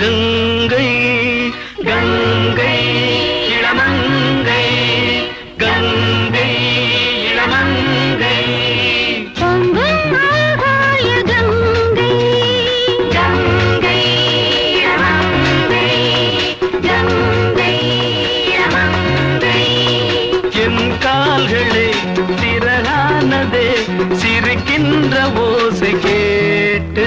கங்கை கங்கை இளமங்கை கங்கை இளமங்கை பொங்கும் ஆகாய கங்கை கங்கை இளமங்கை கங்கை இளமங்கை என் கால்களே சிறகானதே சிரிக்கின்ற ஓசை கேட்டு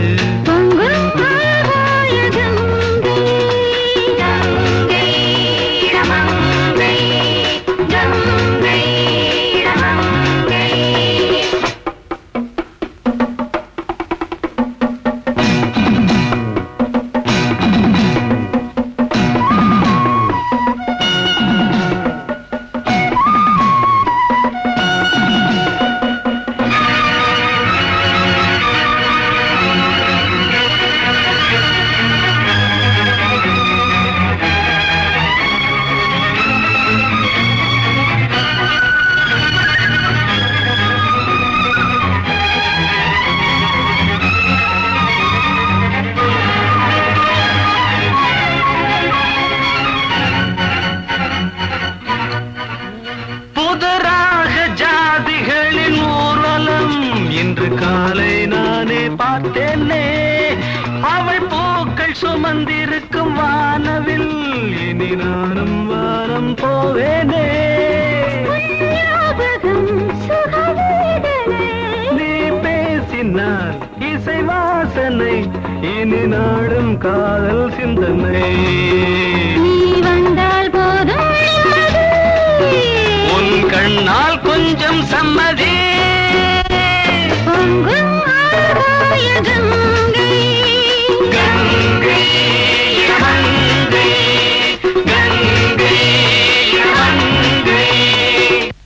இன்று காலை நானே பார்த்தேனே அவள் பூக்கள் சுமந்திருக்கும் வானவில் இனி நானும் வானம் போவேனே நீ பேசினால் இசை வாசனை இனி நாடும் காதல் சிந்தனை நீ வந்தால் போதும் உன் கண்ணால் கொஞ்சம் சம்மதி